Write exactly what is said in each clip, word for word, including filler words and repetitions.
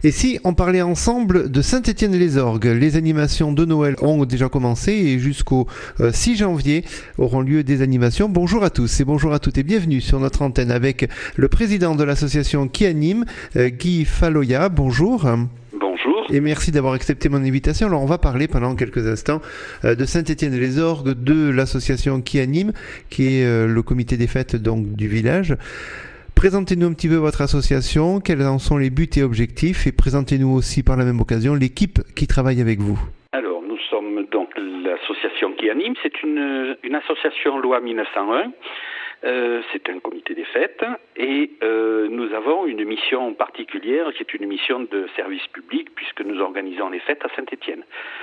Et si on parlait ensemble de Saint-Étienne-les-Orgues? Les animations de Noël ont déjà commencé et jusqu'au euh, six janvier auront lieu des animations. Bonjour à tous et bonjour à toutes et bienvenue sur notre antenne avec le président de l'association qui anime, euh, Guy Falloya. Bonjour. Bonjour. Et merci d'avoir accepté mon invitation. Alors on va parler pendant quelques instants euh, de Saint-Étienne-les-Orgues, de l'association qui anime, qui est euh, le comité des fêtes donc du village. Présentez-nous un petit peu votre association, quels en sont les buts et objectifs, et présentez-nous aussi par la même occasion l'équipe qui travaille avec vous. Alors, nous sommes donc l'association qui anime. C'est une, une association loi mille neuf cent un. Euh, c'est un comité des fêtes et euh, nous avons une mission particulière qui est une mission de service public puisque nous organisons les fêtes à Saint-Étienne.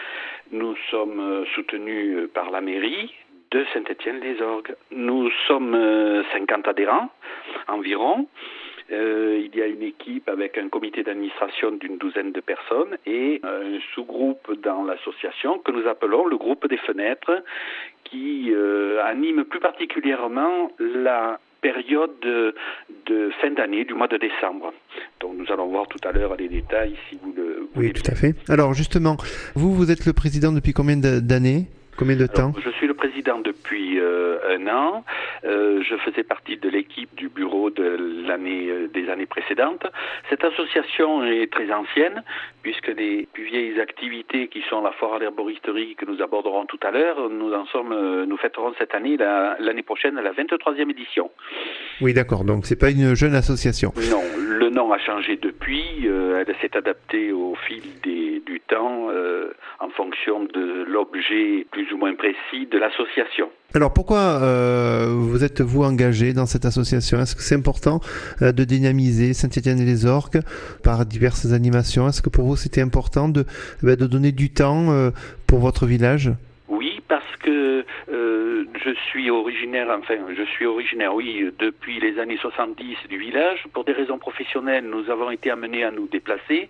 Nous sommes soutenus par la mairie de Saint-Étienne-les-Orgues. Nous sommes cinquante adhérents environ. Euh, il y a une équipe avec un comité d'administration d'une douzaine de personnes et un sous-groupe dans l'association que nous appelons le groupe des fenêtres qui euh, anime plus particulièrement la période de, de fin d'année, du mois de décembre. Donc nous allons voir tout à l'heure les détails si vous le voulez. Oui, tout à fait. Alors justement, vous, vous êtes le président depuis combien d'années ? Combien de temps ? Alors, je suis le président depuis euh, un an. Euh, je faisais partie de l'équipe du bureau de l'année euh, des années précédentes. Cette association est très ancienne puisque les plus vieilles activités qui sont la foire à l'herboristerie que nous aborderons tout à l'heure, nous en sommes, euh, nous fêterons cette année, la, l'année prochaine, la vingt-troisième édition. Oui, d'accord. Donc c'est pas une jeune association. Non, le nom a changé depuis. Euh, elle s'est adaptée au fil des, du temps euh, en fonction de l'objet plus ou moins précis de l'association. Alors pourquoi euh, vous êtes-vous engagé dans cette association ? Est-ce que c'est important euh, de dynamiser Saint-Étienne-les-Orgues par diverses animations ? Est-ce que pour vous c'était important de, bah, de donner du temps euh, pour votre village ? Oui, parce que euh, je suis originaire, enfin je suis originaire, oui, depuis les années soixante-dix du village. Pour des raisons professionnelles, nous avons été amenés à nous déplacer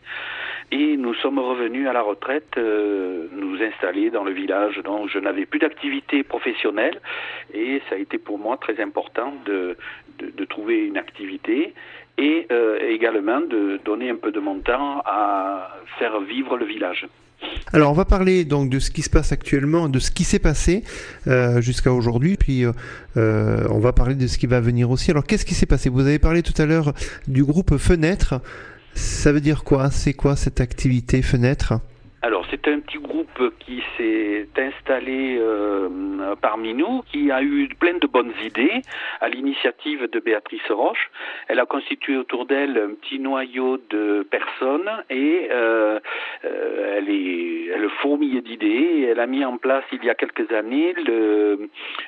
et nous sommes revenus à la retraite, euh, nous installer dans le village. Donc je n'avais plus d'activité professionnelle et ça a été pour moi très important de, de, de trouver une activité et euh, également de donner un peu de mon temps à faire vivre le village. Alors on va parler donc de ce qui se passe actuellement, de ce qui s'est passé euh, jusqu'à aujourd'hui, puis euh, on va parler de ce qui va venir aussi. Alors qu'est-ce qui s'est passé ? Vous avez parlé tout à l'heure du groupe Fenêtre. Ça veut dire quoi ? C'est quoi cette activité Fenêtre ? Alors, c'est un petit groupe qui s'est installé euh, parmi nous, qui a eu plein de bonnes idées à l'initiative de Béatrice Roche. Elle a constitué autour d'elle un petit noyau de personnes et euh, euh, elle est elle fourmille d'idées. Elle a mis en place il y a quelques années le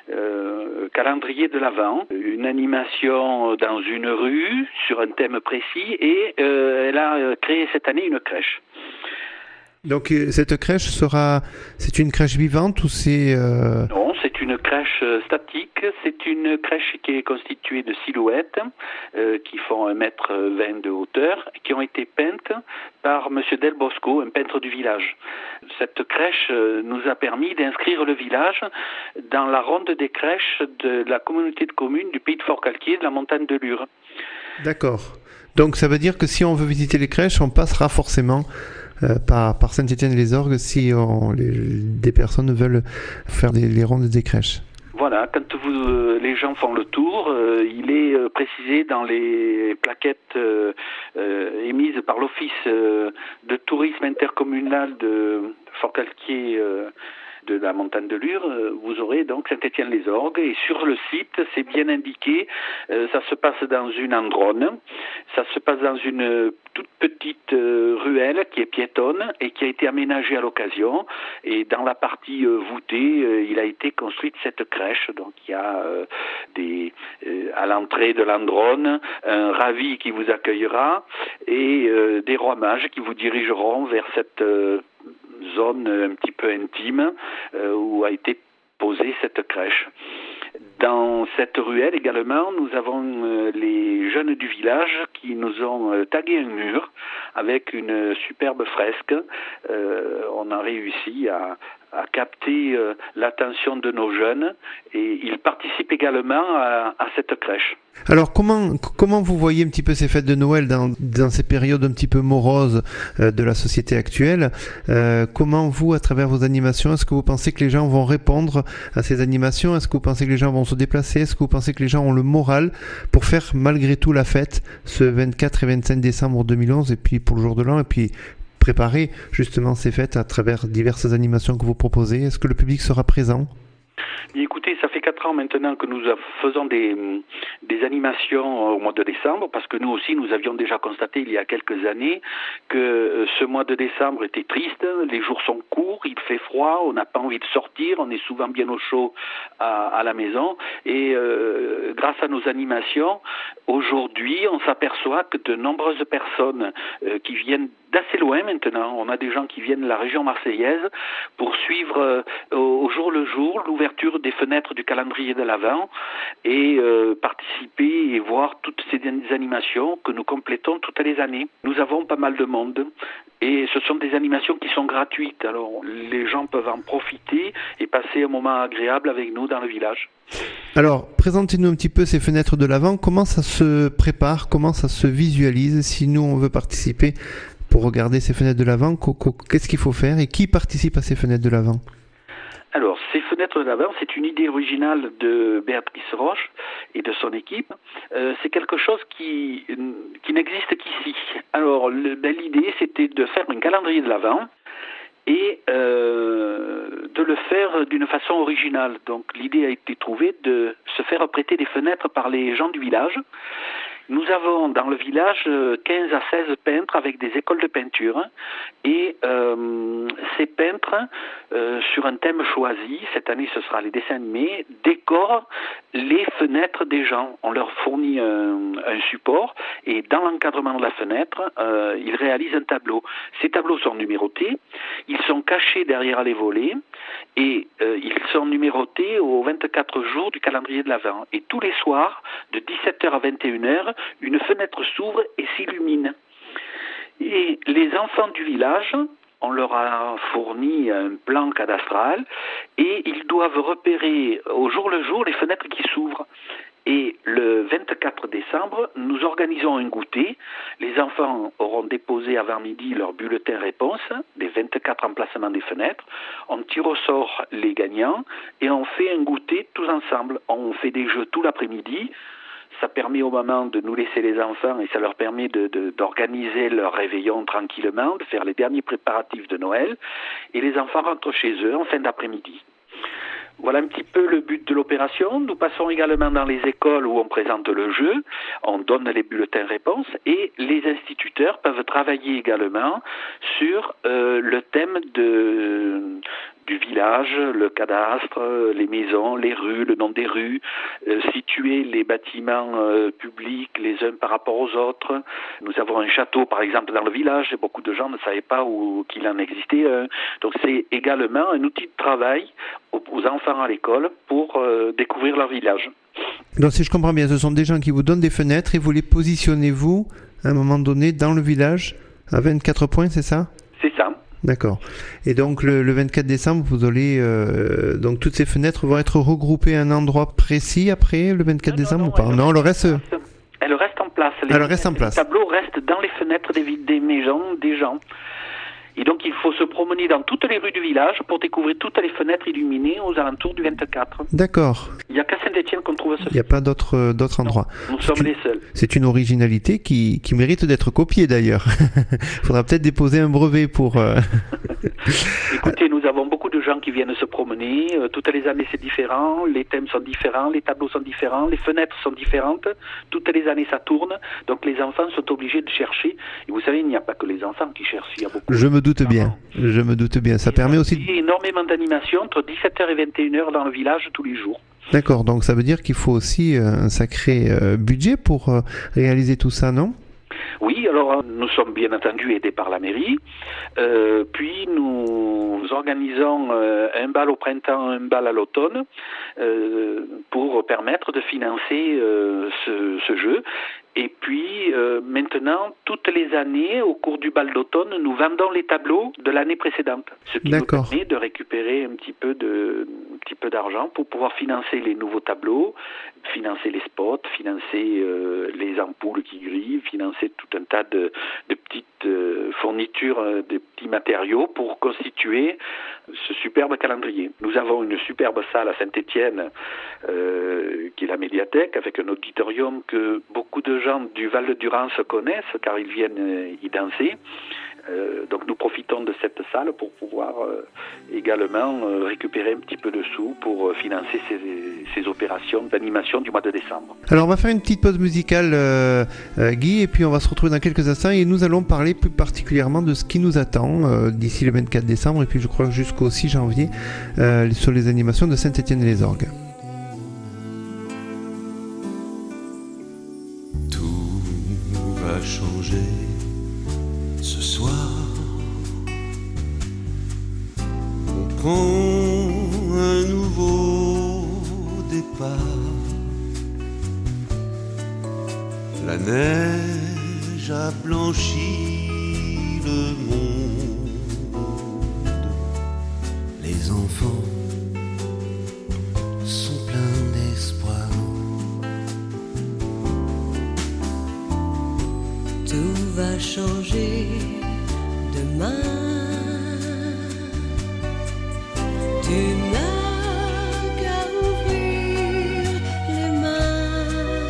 euh, calendrier de l'Avent, une animation dans une rue sur un thème précis et euh, elle a créé cette année une crèche. Donc cette crèche sera, c'est une crèche vivante ou c'est... Euh... Non, c'est une crèche statique, c'est une crèche qui est constituée de silhouettes euh, qui font un mètre vingt de hauteur, qui ont été peintes par Monsieur Del Bosco, un peintre du village. Cette crèche nous a permis d'inscrire le village dans la ronde des crèches de la communauté de communes du Pays de Forcalquier, de la montagne de Lure. D'accord. Donc ça veut dire que si on veut visiter les crèches, on passera forcément... Euh, par, par Saint-Étienne-les-Orgues si on, les, des personnes veulent faire des, les rondes des crèches. Voilà, quand vous, euh, les gens font le tour, euh, il est euh, précisé dans les plaquettes euh, euh, émises par l'Office euh, de tourisme intercommunal de Forcalquier euh, de la montagne de Lure, vous aurez donc Saint-Étienne-les-Orgues et sur le site, c'est bien indiqué, euh, ça se passe dans une androne, ça se passe dans une toute petite euh, ruelle qui est piétonne et qui a été aménagée à l'occasion et dans la partie euh, voûtée, euh, il a été construite cette crèche, donc il y a euh, des euh, à l'entrée de l'androne, un ravi qui vous accueillera et euh, des rois mages qui vous dirigeront vers cette euh, zone un petit peu intime euh, où a été posée cette crèche. Dans cette ruelle également, nous avons euh, les jeunes du village qui nous ont euh, tagué un mur avec une superbe fresque. Euh, on a réussi à, à capter euh, l'attention de nos jeunes et ils participent également à, à cette crèche. Alors comment comment vous voyez un petit peu ces fêtes de Noël dans, dans ces périodes un petit peu moroses euh, de la société actuelle, euh, comment vous, à travers vos animations, est-ce que vous pensez que les gens vont répondre à ces animations? Est-ce que vous pensez que les gens vont se déplacer? Est-ce que vous pensez que les gens ont le moral pour faire malgré tout la fête ce vingt-quatre et vingt-cinq décembre deux mille onze et puis pour le jour de l'an et puis préparer justement ces fêtes à travers diverses animations que vous proposez? Est-ce que le public sera présent? Écoutez, ça fait quatre ans maintenant que nous faisons des, des animations au mois de décembre, parce que nous aussi, nous avions déjà constaté il y a quelques années que ce mois de décembre était triste, les jours sont courts, il fait froid, on n'a pas envie de sortir, on est souvent bien au chaud à, à la maison, et euh, grâce à nos animations, aujourd'hui, on s'aperçoit que de nombreuses personnes euh, qui viennent d'assez loin maintenant, on a des gens qui viennent de la région marseillaise pour suivre euh, au jour le jour l'ouverture des fenêtres du calendrier de l'Avent et euh, participer et voir toutes ces animations que nous complétons toutes les années. Nous avons pas mal de monde et ce sont des animations qui sont gratuites, alors les gens peuvent en profiter et passer un moment agréable avec nous dans le village. Alors, présentez-nous un petit peu ces fenêtres de l'Avent, comment ça se prépare, comment ça se visualise si nous on veut participer pour regarder ces fenêtres de l'Avent, qu'est-ce qu'il faut faire et qui participe à ces fenêtres de l'Avent? Alors, ces fenêtres de l'Avent, c'est une idée originale de Béatrice Roche et de son équipe. Euh, c'est quelque chose qui, qui n'existe qu'ici. Alors, le, ben, l'idée, c'était de faire un calendrier de l'Avent et euh, de le faire d'une façon originale. Donc, l'idée a été trouvée de se faire prêter des fenêtres par les gens du village. Nous avons dans le village quinze à seize peintres avec des écoles de peinture et euh, ces peintres, euh, sur un thème choisi, cette année ce sera les dessins animés, décorent les fenêtres des gens. On leur fournit un, un support et dans l'encadrement de la fenêtre, euh, ils réalisent un tableau. Ces tableaux sont numérotés, ils sont cachés derrière les volets et euh, ils sont numérotés aux vingt-quatre jours du calendrier de l'Avent. Et tous les soirs, de dix-sept heures à vingt et une heures, une fenêtre s'ouvre et s'illumine. Et les enfants du village, on leur a fourni un plan cadastral et ils doivent repérer au jour le jour les fenêtres qui s'ouvrent. Et le vingt-quatre décembre, nous organisons un goûter. Les enfants auront déposé avant midi leur bulletin réponse des vingt-quatre emplacements des fenêtres. On tire au sort les gagnants et on fait un goûter tous ensemble. On fait des jeux tout l'après-midi. Ça permet au moment de nous laisser les enfants et ça leur permet de, de, d'organiser leur réveillon tranquillement, de faire les derniers préparatifs de Noël. Et les enfants rentrent chez eux en fin d'après-midi. Voilà un petit peu le but de l'opération. Nous passons également dans les écoles où on présente le jeu, on donne les bulletins réponses et les instituteurs peuvent travailler également sur euh, le thème de, du village, le cadastre, les maisons, les rues, le nom des rues, euh, situer les bâtiments euh, publics les uns par rapport aux autres. Nous avons un château par exemple dans le village et beaucoup de gens ne savaient pas où, qu'il en existait un. Donc c'est également un outil de travail aux, aux enfants à l'école pour euh, découvrir leur village. Donc si je comprends bien, ce sont des gens qui vous donnent des fenêtres et vous les positionnez vous, à un moment donné, dans le village, à vingt-quatre points, c'est ça? C'est ça. D'accord. Et donc le, le vingt-quatre décembre, vous allez euh, donc toutes ces fenêtres vont être regroupées à un endroit précis après le vingt-quatre non, décembre non, ou pas? Non, le reste. Elle reste en place. Les, Elle reste en place. Les tableaux restent dans les fenêtres des, des maisons des gens. Et donc il faut se promener dans toutes les rues du village pour découvrir toutes les fenêtres illuminées aux alentours du vingt-quatre. D'accord. Il n'y a qu'à Saint-Étienne qu'on trouve ça. Il n'y a pas d'autres euh, d'autres endroits. Nous sommes une, les seuls. C'est une originalité qui, qui mérite d'être copiée d'ailleurs. Il faudra peut-être déposer un brevet pour... Euh... Écoutez, nous avons beaucoup de gens qui viennent se promener. Euh, toutes les années c'est différent, les thèmes sont différents, les tableaux sont différents, les fenêtres sont différentes. Toutes les années ça tourne. Donc les enfants sont obligés de chercher. Et vous savez, il n'y a pas que les enfants qui cherchent. Il y a beaucoup Je me doute bien. Je me doute bien. Ça et permet aussi... Il y a énormément d'animations entre dix-sept heures et vingt et une heures dans le village tous les jours. D'accord, donc ça veut dire qu'il faut aussi un sacré budget pour réaliser tout ça, non ? Oui, alors nous sommes bien entendu aidés par la mairie, euh, puis nous organisons euh, un bal au printemps, un bal à l'automne, euh, pour permettre de financer euh, ce, ce jeu. Et puis euh, maintenant, toutes les années, au cours du bal d'automne, nous vendons les tableaux de l'année précédente, ce qui D'accord. nous permet de récupérer un petit peu de, un petit peu d'argent pour pouvoir financer les nouveaux tableaux, financer les spots, financer euh, les ampoules qui grillent, financer tout un tas de, de petites euh, fournitures, euh, de petits matériaux pour constituer ce superbe calendrier. Nous avons une superbe salle à Saint-Étienne, euh, qui est la médiathèque, avec un auditorium que beaucoup de gens du Val-de-Durance connaissent, car ils viennent y danser. Euh, donc nous profitons de cette salle pour pouvoir euh, également euh, récupérer un petit peu de sous pour euh, financer ces, ces opérations d'animation du mois de décembre. Alors on va faire une petite pause musicale, euh, euh, Guy, et puis on va se retrouver dans quelques instants et nous allons parler plus particulièrement de ce qui nous attend euh, d'ici le vingt-quatre décembre et puis je crois jusqu'au six janvier euh, sur les animations de Saint-Étienne-les-Orgues. Tout va changer ce soir. On prend un nouveau départ. La neige a blanchi le monde. Les enfants sont pleins d'espoir. Tout va changer demain. Tu n'as qu'à ouvrir les mains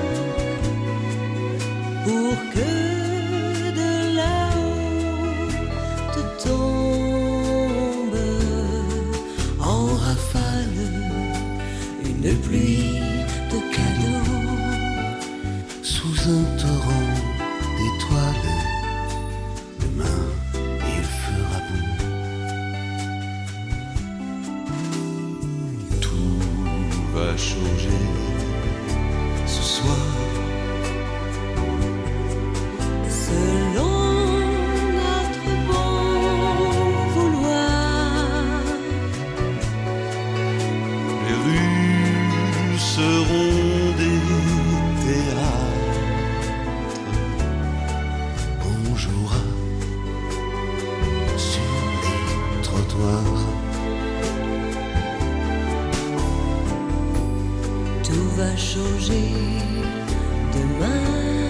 pour que de là-haut te tombe en rafale une pluie de cadeaux Sous un torrent d'étoiles, demain il fera beau. Tout va changer ce soir. selon notre bon vouloir. Les rues seront des théâtres. On jouera sur les trottoirs. Tout va changer demain.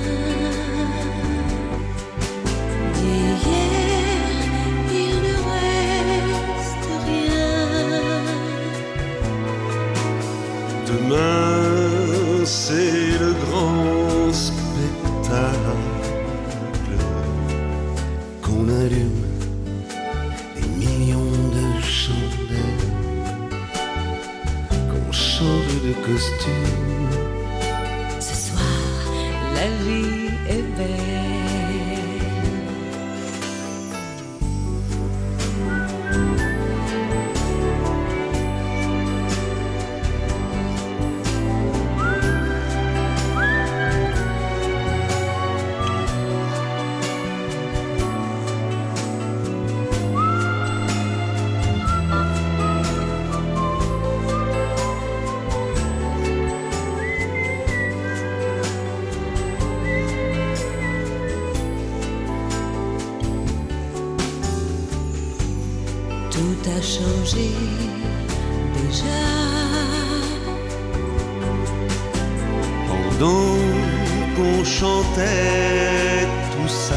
D'hier, il ne reste rien. Demain, c'est le grand spectacle qu'on allume des millions de chandelles, qu'on change de costume. Ce soir, la vie est belle. Tout a changé déjà. Pendant qu'on chantait tout ça,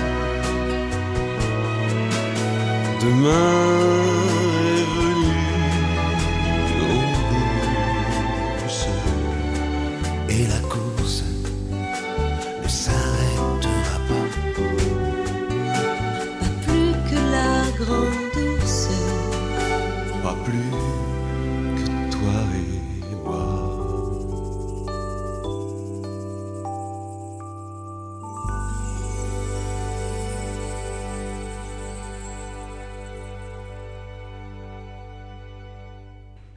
demain est venu en douce, et la course ne s'arrêtera pas. Pas plus que la grande douceur. Pas plus que toi et moi.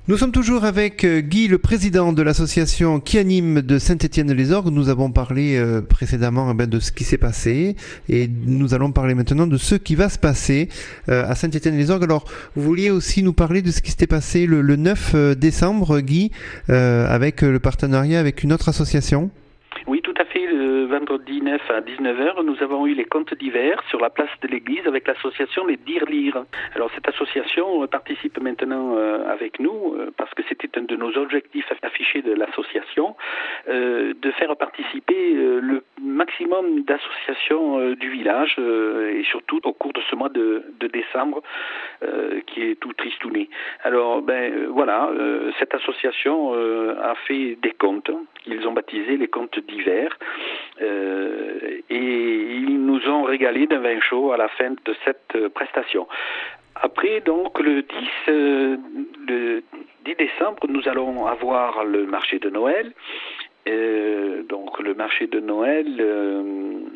Nous sommes toujours avec Guy, le président de l'association qui anime de Saint-Étienne-les-Orgues. Nous avons parlé euh, précédemment eh bien, de ce qui s'est passé et nous allons parler maintenant de ce qui va se passer euh, à Saint-Étienne-les-Orgues. Alors, vous vouliez aussi nous parler de ce qui s'était passé le, le neuf décembre, Guy, euh, avec le partenariat avec une autre association? Oui, tout à fait. Le vendredi neuf à dix-neuf heures, nous avons eu les contes d'hiver sur la place de l'église avec l'association Les Dire Lire. Alors cette association participe maintenant euh, avec nous euh, parce que c'était un de nos objectifs affichés de l'association euh, de faire participer euh, le maximum d'associations euh, du village euh, et surtout au cours de ce mois de, de décembre euh, qui est tout tristouné. Alors ben euh, voilà, euh, cette association euh, a fait des contes. Ils ont baptisé les contes d'hiver euh, et ils nous ont régalé d'un vin chaud à la fin de cette prestation. Après, donc, le dix, euh, le dix décembre, nous allons avoir le marché de Noël. Euh, donc, le marché de Noël euh,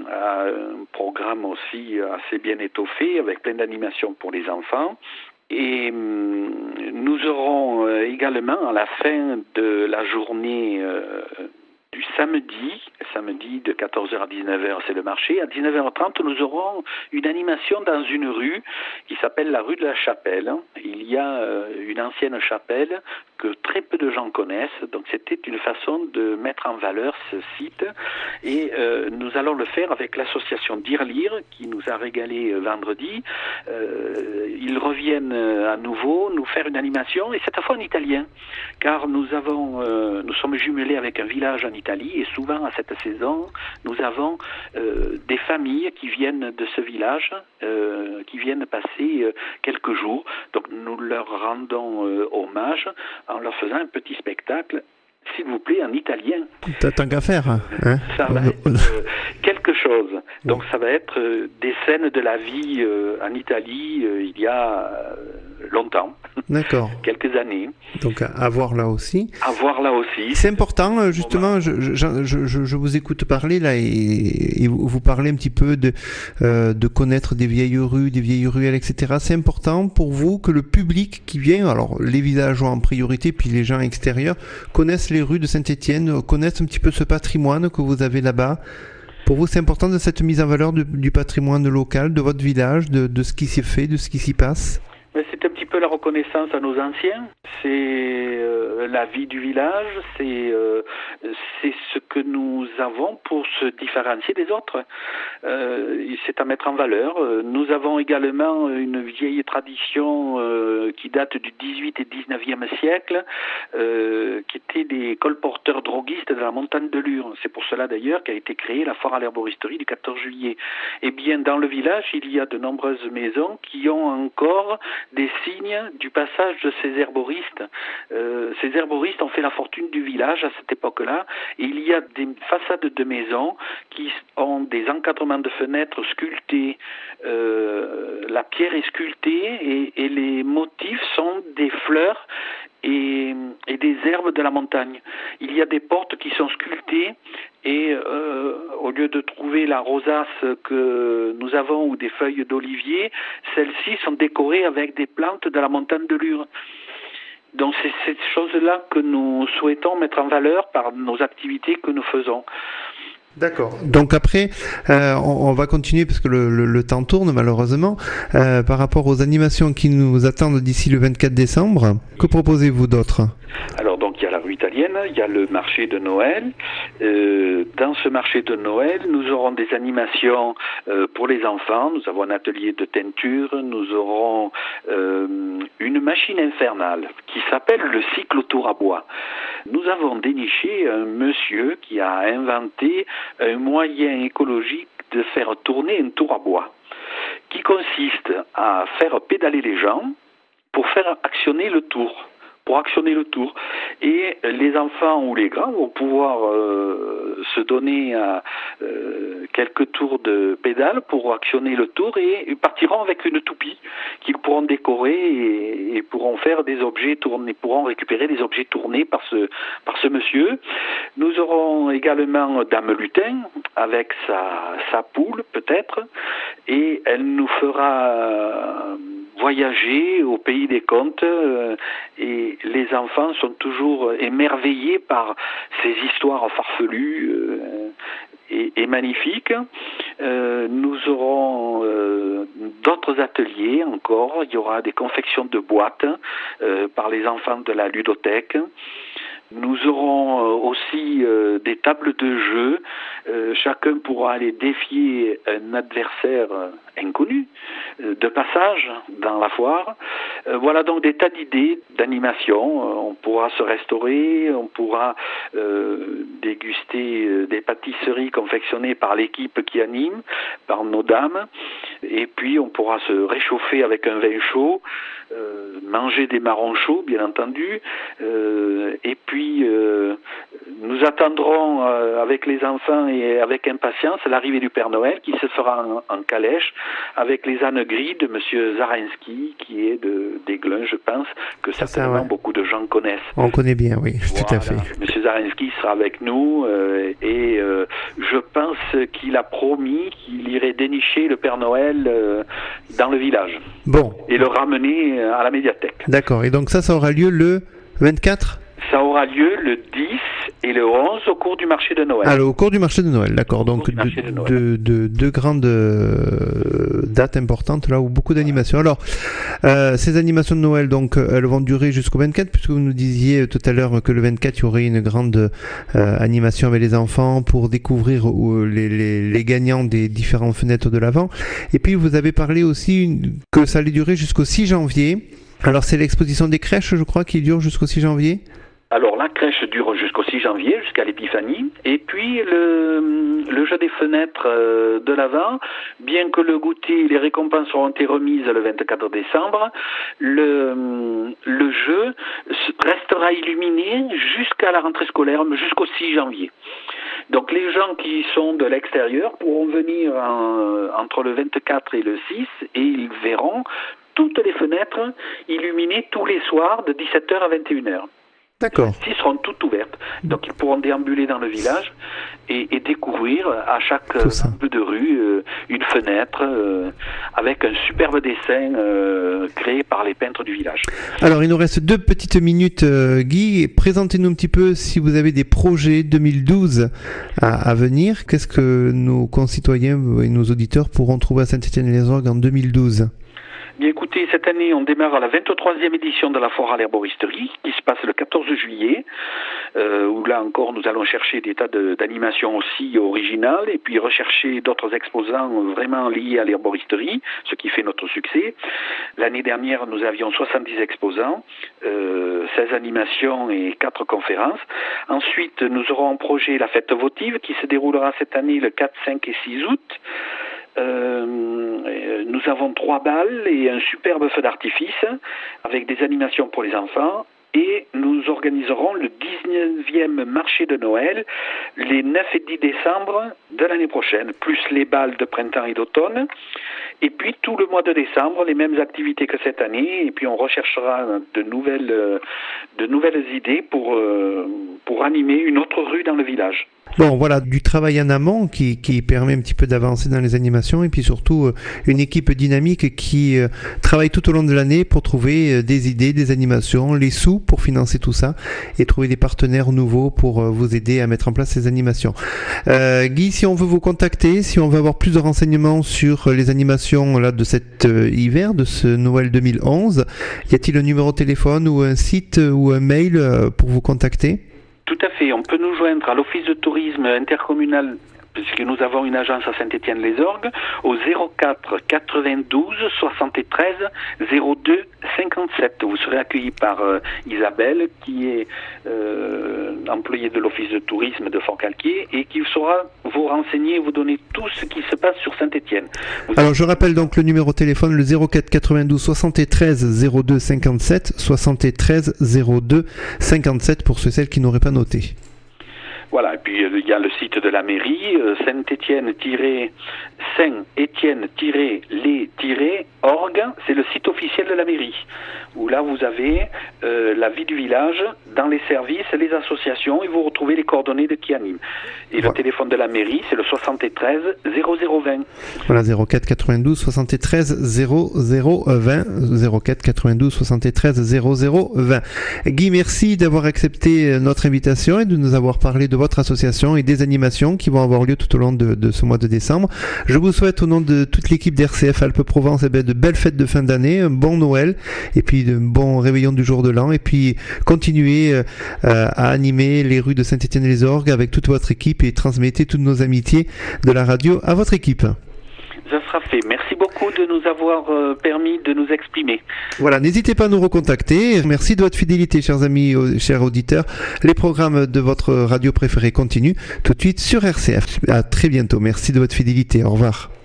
a un programme aussi assez bien étoffé avec plein d'animations pour les enfants. Et euh, nous aurons euh, également à la fin de la journée euh, du samedi, samedi de quatorze heures à dix-neuf heures, c'est le marché. À dix-neuf heures trente, nous aurons une animation dans une rue qui s'appelle la rue de la Chapelle. Il y a euh, une ancienne chapelle que très peu de gens connaissent, donc c'était une façon de mettre en valeur ce site et euh, nous allons le faire avec l'association Dire Lire qui nous a régalé euh, vendredi. Euh, ils reviennent euh, à nouveau nous faire une animation et cette fois en italien car nous avons euh, nous sommes jumelés avec un village en Italie et souvent à cette saison nous avons euh, des familles qui viennent de ce village euh, qui viennent passer euh, quelques jours, donc nous leur rendons euh, hommage en leur faisant un petit spectacle, s'il vous plaît, en italien. Tant qu'à faire. Hein? Ça va être euh, quelque chose. Donc ça va être euh, des scènes de la vie euh, en Italie euh, il y a euh, longtemps. D'accord. Quelques années. Donc à voir là aussi. À voir là aussi. C'est important, justement, je, je, je, je, je vous écoute parler là et, et vous, vous parlez un petit peu de, euh, de connaître des vieilles rues, des vieilles ruelles, et cetera. C'est important pour vous que le public qui vient, alors les villageois en priorité, puis les gens extérieurs, connaissent les rues de Saint-Étienne, connaissent un petit peu ce patrimoine que vous avez là-bas. Pour vous, c'est important de cette mise en valeur de, du patrimoine local, de votre village, de, de ce qui s'est fait, de ce qui s'y passe? C'est un petit peu la reconnaissance à nos anciens, c'est euh, la vie du village, c'est euh, c'est ce que nous avons pour se différencier des autres. Euh, c'est à mettre en valeur. Nous avons également une vieille tradition euh, qui date du dix-huitième et dix-neuvième siècle, euh, qui était des colporteurs droguistes de la montagne de Lure. C'est pour cela d'ailleurs qu'a été créée la foire à l'herboristerie du quatorze juillet. Eh bien, dans le village, il y a de nombreuses maisons qui ont encore des signes du passage de ces herboristes. Euh, ces herboristes ont fait la fortune du village à cette époque-là. Et il y a des façades de maisons qui ont des encadrements de fenêtres sculptés. Euh, la pierre est sculptée et, et les motifs sont des fleurs et, et des herbes de la montagne. Il y a des portes qui sont sculptées et euh, au lieu de trouver la rosace que nous avons ou des feuilles d'olivier, celles-ci sont décorées avec des plantes de la montagne de Lure. Donc c'est cette chose-là que nous souhaitons mettre en valeur par nos activités que nous faisons. D'accord. Donc après, euh, on, on va continuer parce que le, le, le temps tourne malheureusement. Euh, par rapport aux animations qui nous attendent d'ici le vingt-quatre décembre, que proposez-vous d'autre ? Alors donc il y a la rue italienne, il y a le marché de Noël. Euh, dans ce marché de Noël, nous aurons des animations euh, pour les enfants. Nous avons un atelier de teinture. Nous aurons euh, une machine infernale qui s'appelle le cycle au tour à bois. Nous avons déniché un monsieur qui a inventé un moyen écologique de faire tourner un tour à bois, qui consiste à faire pédaler les gens pour faire actionner le tour. pour actionner le tour. Et les enfants ou les grands vont pouvoir euh, se donner à euh, quelques tours de pédale pour actionner le tour et partiront avec une toupie qu'ils pourront décorer et, et pourront faire des objets tournés, pourront récupérer des objets tournés par ce, par ce monsieur. Nous aurons également Dame Lutin avec sa, sa poule peut-être et elle nous fera voyager au pays des contes euh, et les enfants sont toujours émerveillés par ces histoires farfelues euh, et, et magnifiques. Euh, nous aurons euh, d'autres ateliers encore. Il y aura des confections de boîtes euh, par les enfants de la ludothèque. Nous aurons euh, aussi euh, des tables de jeu. Euh, chacun pourra aller défier un adversaire inconnu euh, de passage dans la foire. Euh, voilà donc des tas d'idées d'animation. Euh, on pourra se restaurer, on pourra euh, déguster euh, des pâtisseries confectionnées par l'équipe qui anime, par nos dames. Et puis on pourra se réchauffer avec un vin chaud, euh, manger des marrons chauds bien entendu, euh, et puis euh, nous attendrons euh, avec les enfants et avec impatience l'arrivée du Père Noël qui se fera en, en calèche avec les ânes gris de Monsieur Zarensky qui est de d'Aiglun, je pense que C'est certainement ça, ouais. beaucoup de gens connaissent. On connaît bien, oui, Voilà. tout à fait. Monsieur Zarensky sera avec nous euh, et euh, je pense qu'il a promis qu'il irait dénicher le Père Noël euh, dans le village Bon, et le ramener à la médiathèque. d'accord. Et donc ça, ça aura lieu le vingt-quatre? Ça aura lieu le dix et le onze au cours du marché de Noël. Alors, au cours du marché de Noël, d'accord. Donc, cours du deux marché de Noël. de, de, de grandes euh, dates importantes, là où beaucoup d'animations. Alors, euh, ces animations de Noël, donc, elles vont durer jusqu'au vingt-quatre, puisque vous nous disiez tout à l'heure que le vingt-quatre, il y aurait une grande euh, animation avec les enfants pour découvrir euh, les, les, les gagnants des différentes fenêtres de l'Avent. Et puis, vous avez parlé aussi une- que ça allait durer jusqu'au six janvier. Alors, c'est l'exposition des crèches, je crois, qui dure jusqu'au six janvier. Alors la crèche dure jusqu'au six janvier, jusqu'à l'épiphanie, et puis le, le jeu des fenêtres euh, de l'Avent, bien que le goûter et les récompenses seront été remises le vingt-quatre décembre, le, le jeu restera illuminé jusqu'à la rentrée scolaire, jusqu'au six janvier. Donc les gens qui sont de l'extérieur pourront venir en- entre le vingt-quatre et le six et ils verront toutes les fenêtres illuminées tous les soirs de dix-sept heures à vingt et une heures. D'accord. Celles seront toutes ouvertes. Donc ils pourront déambuler dans le village et, et découvrir à chaque Tout ça. bout de rue euh, une fenêtre euh, avec un superbe dessin euh, créé par les peintres du village. Alors, il nous reste deux petites minutes, euh, Guy. Présentez-nous un petit peu si vous avez des projets deux mille douze à, à venir. Qu'est-ce que nos concitoyens et nos auditeurs pourront trouver à Saint-Étienne-les-Orgues en deux mille douze? Bien écoutez, cette année, on démarre la vingt-troisième édition de la foire à l'herboristerie qui se passe le quatorze juillet, euh, où là encore nous allons chercher des tas de, d'animations aussi originales et puis rechercher d'autres exposants vraiment liés à l'herboristerie, ce qui fait notre succès. L'année dernière, nous avions soixante-dix exposants, euh, seize animations et quatre conférences. Ensuite, nous aurons en projet la fête votive qui se déroulera cette année le quatre, cinq et six août. Euh, nous avons trois balles et un superbe feu d'artifice avec des animations pour les enfants. Et nous organiserons le dix-neuvième marché de Noël les neuf et dix décembre de l'année prochaine, plus les balles de printemps et d'automne. Et puis tout le mois de décembre, les mêmes activités que cette année. Et puis on recherchera de nouvelles, de nouvelles idées pour, pour animer une autre rue dans le village. Bon, voilà, du travail en amont qui, qui permet un petit peu d'avancer dans les animations et puis surtout euh, une équipe dynamique qui euh, travaille tout au long de l'année pour trouver euh, des idées, des animations, les sous pour financer tout ça et trouver des partenaires nouveaux pour euh, vous aider à mettre en place ces animations. Euh, Guy, si on veut vous contacter, si on veut avoir plus de renseignements sur les animations là de cet euh, hiver, de ce Noël deux mille onze, y a-t-il un numéro de téléphone ou un site euh, ou un mail euh, pour vous contacter ? Tout à fait. On peut nous joindre à l'Office de tourisme intercommunal, puisque nous avons une agence à Saint-Étienne-les-Orgues, au zéro quatre quatre-vingt-douze soixante-treize zéro deux cinquante-sept. Vous serez accueilli par euh, Isabelle, qui est euh, employée de l'Office de tourisme de Fort-Calquier et qui saura vous renseigner et vous donner tout ce qui se passe sur Saint-Étienne. Vous Alors je rappelle donc le numéro de téléphone, le zéro quatre quatre-vingt-douze soixante-treize zéro deux cinquante-sept, soixante-treize zéro deux cinquante-sept pour ceux et celles qui n'auraient pas noté. Voilà, et puis il y a le site de la mairie, euh, Saint-Étienne-Saint-Étienne-les-Orgues org, c'est le site officiel de la mairie, où là vous avez euh, la vie du village, dans les services, les associations, et vous retrouvez les coordonnées de qui anime. Et le Ouais. téléphone de la mairie, c'est le soixante-treize zéro zéro vingt. Voilà, zéro quatre quatre-vingt-douze soixante-treize zéro zéro vingt, zéro quatre quatre-vingt-douze soixante-treize zéro zéro vingt. Guy, merci d'avoir accepté notre invitation et de nous avoir parlé de votre association et des animations qui vont avoir lieu tout au long de, de ce mois de décembre. Je vous souhaite au nom de toute l'équipe d'R C F Alpes-Provence eh bien, de belles fêtes de fin d'année, un bon Noël et puis de bons réveillons du jour de l'an, et puis continuez euh, à animer les rues de Saint-Étienne-les-Orgues avec toute votre équipe et transmettez toutes nos amitiés de la radio à votre équipe. Ça sera fait. Merci beaucoup de nous avoir euh, permis de nous exprimer. Voilà, n'hésitez pas à nous recontacter. Merci de votre fidélité, chers amis, euh, chers auditeurs. Les programmes de votre radio préférée continuent tout de suite sur R C F. À très bientôt. Merci de votre fidélité. Au revoir.